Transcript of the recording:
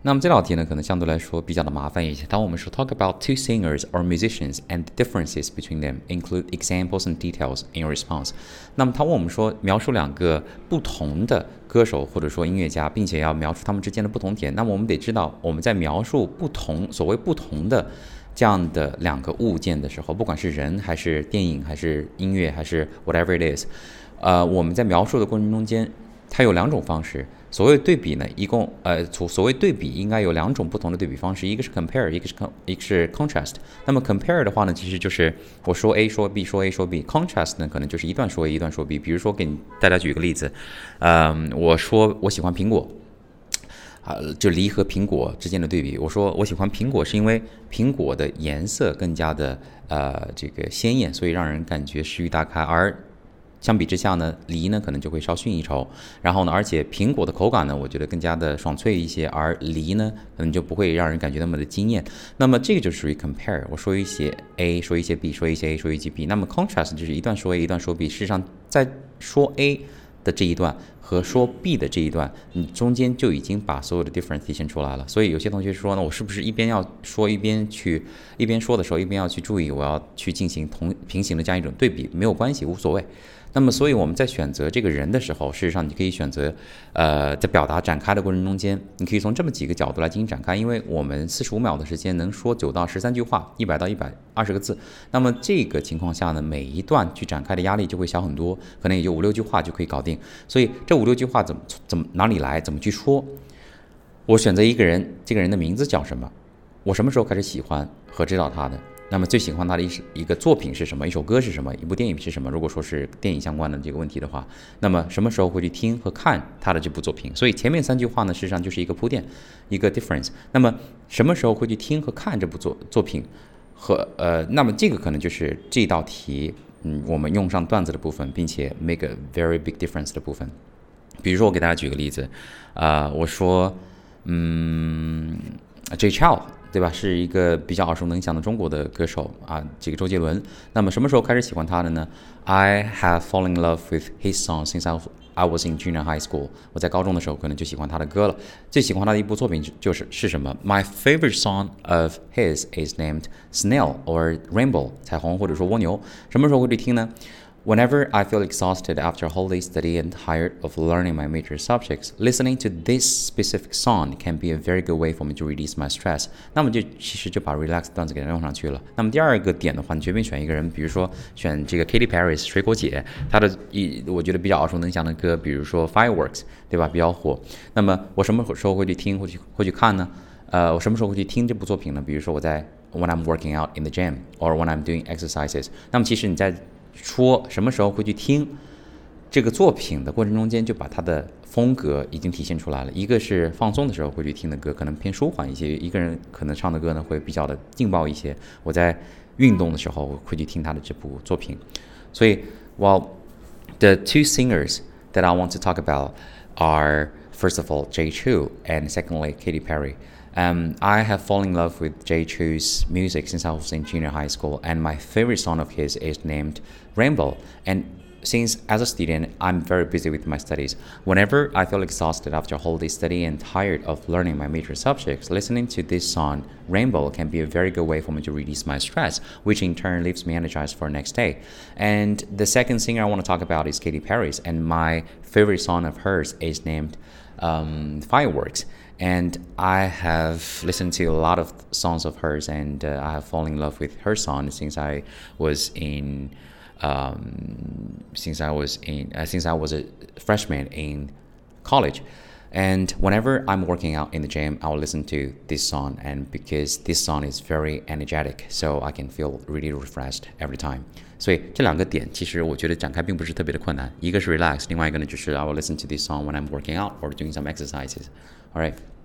那么这道题呢，可能相对来说比较的麻烦一些。当我们说 talk about two singers or musicians and the differences between them, include examples and details in your response。那么他问我们说，描述两个不同的歌手或者说音乐家，并且要描述他们之间的不同点。那么我们得知道，我们在描述所谓不同的这样的两个物件的时候，不管是人还是电影还是音乐还是 whatever it is，我们在描述的过程中间，它有两种方式。所谓对比呢，所谓对比应该有两种不同的对比方式，一个是 compare， 一个是 contrast。那么 compare 的话呢，其实就是我说 A 说 B 说 A 说 B。contrast 呢，可能就是一段说 A 一段说 B。比如说给大家举个例子，我说我喜欢苹果。就梨和苹果之间的对比，我说我喜欢苹果是因为苹果的颜色更加的这个鲜艳，所以让人感觉食欲大开，而相比之下呢，梨呢可能就会稍逊一筹。然后呢，而且苹果的口感呢，我觉得更加的爽脆一些，而梨呢可能就不会让人感觉那么的惊艳。那么这个就属于 compare， 我说一些 A， 说一些 B， 说一些 A， 说一些 B。那么 contrast 就是一段说 A， 一段说 B。事实上，在说 A的这一段和说 B 的这一段，你中间就已经把所有的 difference 体现出来了。所以有些同学说呢，我是不是一边要说一边说的时候一边要去注意，我要去进行平行的这样一种对比，没有关系，无所谓。那么，所以我们在选择这个人的时候，事实上你可以选择，在表达展开的过程中间，你可以从这么几个角度来进行展开。因为我们45秒的时间能说9到13句话，100到120个字。那么这个情况下呢，每一段去展开的压力就会小很多，可能也就5-6句话就可以搞定。所以这5-6句话怎么哪里来，怎么去说？我选择一个人，这个人的名字叫什么？我什么时候开始喜欢和知道他的？那么最喜欢他的一个作品是什么？一首歌是什么？一部电影是什么？如果说是电影相关的这个问题的话，那么什么时候会去听和看他的这部作品？所以前面3句话呢，事实上就是一个铺垫，一个 difference。那么什么时候会去听和看这部作品？那么这个可能就是这道题，我们用上段子的部分，并且 make a very big difference 的部分。比如说我给大家举个例子，我说Jay Chou， 对吧？是一个比较耳熟能详的中国的歌手啊，这个周杰伦。那么什么时候开始喜欢他的呢？ I have fallen in love with his song since I was in junior high school。 我在高中的时候可能就喜欢他的歌了。最喜欢他的一部作品是什么？ My favorite song of his is named Snail or Rainbow， 彩虹或者说蜗牛。什么时候会去听呢？Whenever I feel exhausted after a whole day study and tired of learning my major subjects, listening to this specific song can be a very good way for me to release my stress。 那么其实就把 relax 段子给它用上去了。那么第二个点的话，你随便选一个人，比如说选这个 Katy Perry 水果姐，她的我觉得比较耳熟能详的歌，比如说 Fireworks， 对吧？比较火。那么我什么时候会去听会去看呢？我什么时候会去听这部作品呢？比如说我在 when I'm working out in the gym or when I'm doing exercises。 那么其实你在说什么时候会去听这个作品的过程中间，就把它的风格已经体现出来了。一个是放松的时候会去听的歌，可能偏舒缓一些；一个人可能唱的歌呢会比较的劲爆一些。我在运动的时候会去听他的这部作品。所以 the two singers that I want to talk about are first of all Jay Chou and secondly Katy Perry。I have fallen in love with Jay Chou's music since I was in junior high school, and my favorite song of his is named Rainbow. And since as a student, I'm very busy with my studies. Whenever I feel exhausted after a whole day study and tired of learning my major subjects, listening to this song, Rainbow, can be a very good way for me to release my stress, which in turn leaves me energized for the next day. And the second singer I want to talk about is Katy Perry, and my favorite song of hers is named Fireworks。And I have listened to a lot of songs of hers, and I have fallen in love with her song since I was a freshman in college. And whenever I'm working out in the gym, I will listen to this song, and because this song is very energetic, so I can feel really refreshed every time. 所以这两个点其实我觉得展开并不是特别的困难，一个是 relax， 另外一个呢就是 I will listen to this song when I'm working out or doing some exercises. All right.